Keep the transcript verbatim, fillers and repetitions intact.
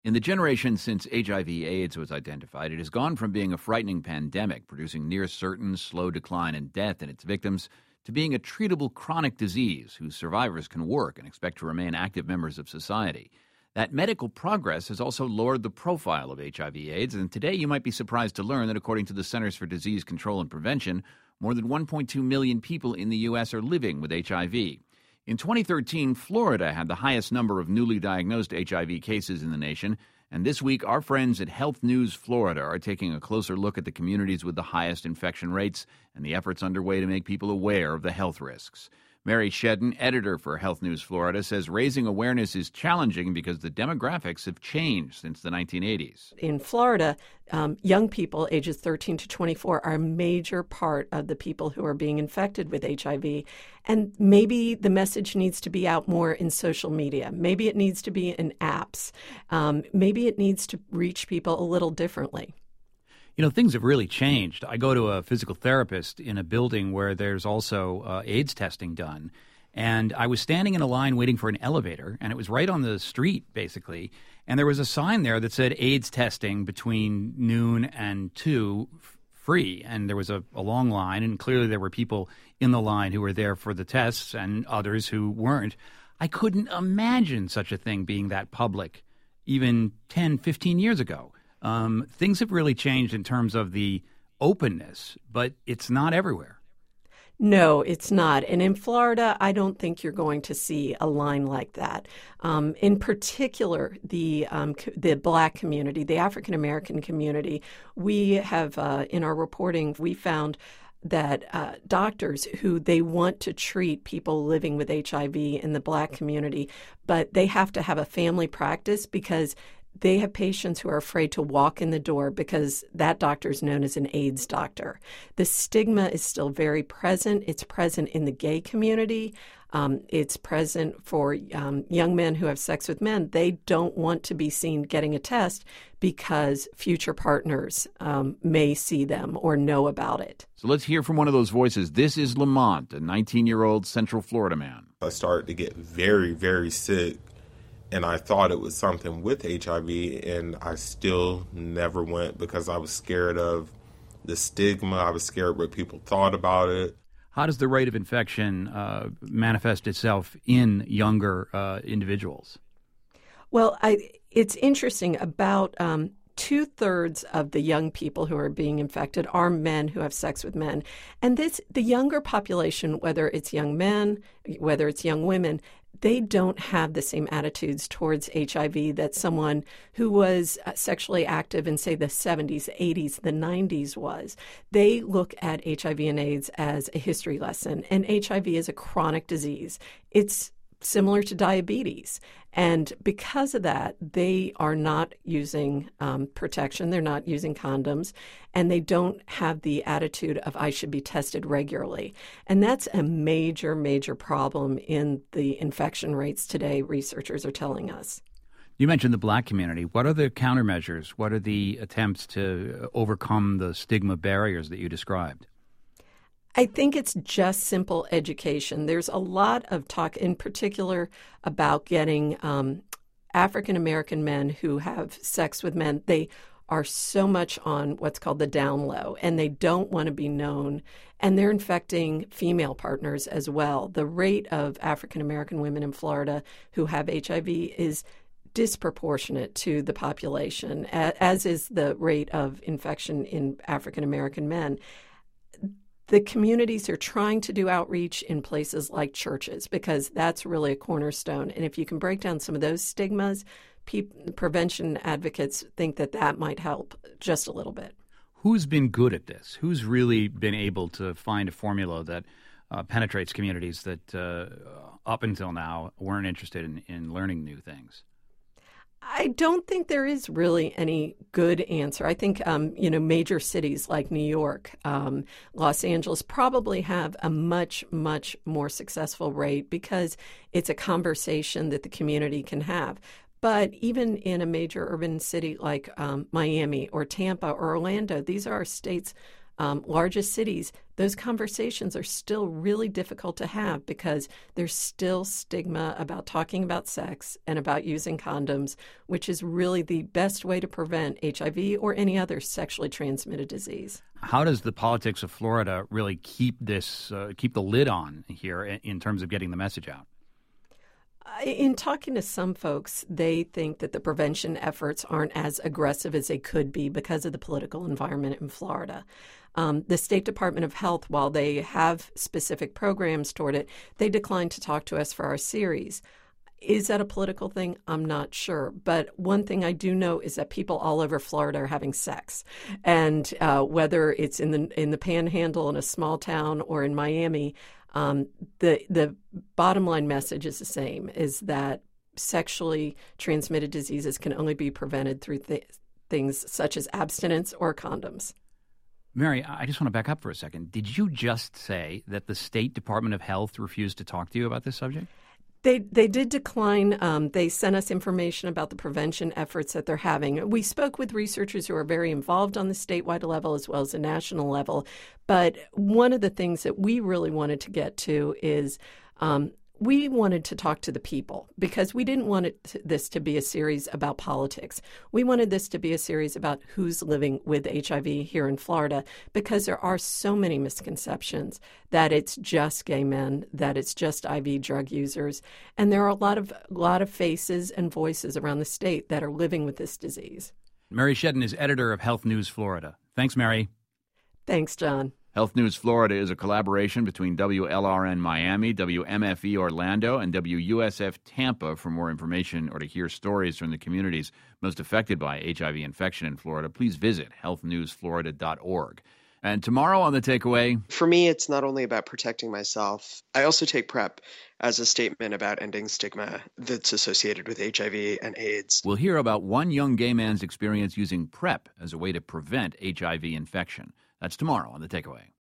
In the generation since H I V AIDS was identified, it has gone from being a frightening pandemic, producing near-certain slow decline and death in its victims, to being a treatable chronic disease whose survivors can work and expect to remain active members of society. That medical progress has also lowered the profile of H I V AIDS, and today you might be surprised to learn that according to the Centers for Disease Control and Prevention, more than one point two million people in the U S are living with H I V. In twenty thirteen, Florida had the highest number of newly diagnosed H I V cases in the nation, and this week our friends at Health News Florida are taking a closer look at the communities with the highest infection rates and the efforts underway to make people aware of the health risks. Mary Shedden, editor for Health News Florida, says raising awareness is challenging because the demographics have changed since the nineteen eighties. In Florida, um, young people ages thirteen to twenty-four are a major part of the people who are being infected with H I V. And maybe the message needs to be out more in social media. Maybe it needs to be in apps. Um, maybe it needs to reach people a little differently. You know, things have really changed. I go to a physical therapist in a building where there's also uh, AIDS testing done. And I was standing in a line waiting for an elevator, and it was right on the street, basically. And there was a sign there that said AIDS testing between noon and two f- free. And there was a, a long line, and clearly there were people in the line who were there for the tests and others who weren't. I couldn't imagine such a thing being that public even ten, fifteen years ago. Um, things have really changed in terms of the openness, but it's not everywhere. No, it's not. And in Florida, I don't think you're going to see a line like that. Um, in particular, the um, the Black community, the African American community, we have, uh, in our reporting, we found that uh, doctors who they want to treat people living with H I V in the Black community, but they have to have a family practice because they have patients who are afraid to walk in the door because that doctor is known as an AIDS doctor. The stigma is still very present. It's present in the gay community. Um, it's present for um, young men who have sex with men. They don't want to be seen getting a test because future partners um, may see them or know about it. So let's hear from one of those voices. This is Lamont, a nineteen-year-old Central Florida man. I started to get very, very sick. And I thought it was something with H I V, and I still never went because I was scared of the stigma. I was scared what people thought about it. How does the rate of infection uh, manifest itself in younger uh, individuals? Well, I, it's interesting. About um, two-thirds of the young people who are being infected are men who have sex with men. And this, the younger population, whether it's young men, whether it's young women, they don't have the same attitudes towards H I V that someone who was sexually active in, say, the seventies, eighties, the nineties was. They look at H I V and AIDS as a history lesson, and H I V is a chronic disease. It's similar to diabetes. And because of that, they are not using um, protection. They're not using condoms. And they don't have the attitude of, I should be tested regularly. And that's a major, major problem in the infection rates today, researchers are telling us. You mentioned the Black community. What are the countermeasures? What are the attempts to overcome the stigma barriers that you described? I think it's just simple education. There's a lot of talk in particular about getting um, African-American men who have sex with men. They are so much on what's called the down low, and they don't want to be known. And they're infecting female partners as well. The rate of African-American women in Florida who have H I V is disproportionate to the population, as is the rate of infection in African-American men. The communities are trying to do outreach in places like churches because that's really a cornerstone. And if you can break down some of those stigmas, pe- prevention advocates think that that might help just a little bit. Who's been good at this? Who's really been able to find a formula that uh, penetrates communities that uh, up until now weren't interested in, in learning new things? I don't think there is really any good answer. I think, um, you know, major cities like New York, um, Los Angeles probably have a much, much more successful rate because it's a conversation that the community can have. But even in a major urban city like um, Miami or Tampa or Orlando, these are states um, largest cities, those conversations are still really difficult to have because there's still stigma about talking about sex and about using condoms, which is really the best way to prevent H I V or any other sexually transmitted disease. How does the politics of Florida really keep this, uh, keep the lid on here in, in terms of getting the message out? In talking to some folks, they think that the prevention efforts aren't as aggressive as they could be because of the political environment in Florida. Um, the State Department of Health, while they have specific programs toward it, they declined to talk to us for our series. Is that a political thing? I'm not sure. But one thing I do know is that people all over Florida are having sex. And uh, whether it's in the in the Panhandle in a small town or in Miami, um, the the bottom line message is the same, is that sexually transmitted diseases can only be prevented through th- things such as abstinence or condoms. Mary, I just want to back up for a second. Did you just say that the State Department of Health refused to talk to you about this subject? They they did decline. Um, they sent us information about the prevention efforts that they're having. We spoke with researchers who are very involved on the statewide level as well as the national level. But one of the things that we really wanted to get to is um, we wanted to talk to the people because we didn't want it to, this to be a series about politics. We wanted this to be a series about who's living with H I V here in Florida because there are so many misconceptions that it's just gay men, that it's just I V drug users, and there are a lot of a lot of faces and voices around the state that are living with this disease. Mary Shedden is editor of Health News Florida. Thanks, Mary. Thanks, John. Health News Florida is a collaboration between W L R N Miami, W M F E Orlando, and W U S F Tampa. For more information or to hear stories from the communities most affected by H I V infection in Florida, please visit health news florida dot org. And tomorrow on The Takeaway... For me, it's not only about protecting myself. I also take PrEP as a statement about ending stigma that's associated with H I V and AIDS. We'll hear about one young gay man's experience using PrEP as a way to prevent H I V infection. That's tomorrow on The Takeaway.